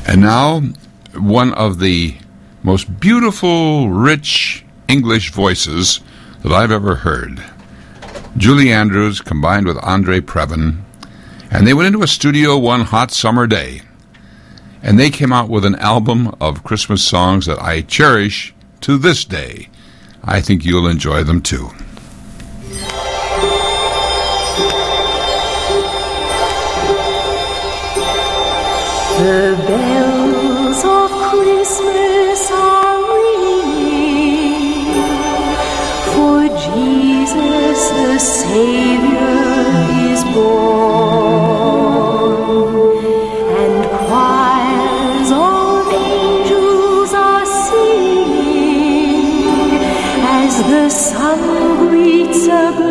And now, one of the most beautiful, rich English voices that I've ever heard. Julie Andrews combined with Andre Previn, and they went into a studio one hot summer day, and they came out with an album of Christmas songs that I cherish to this day. I think you'll enjoy them too. The bells of Christmas are ringing, for Jesus the Savior is born, and choirs of angels are singing as the sun greets a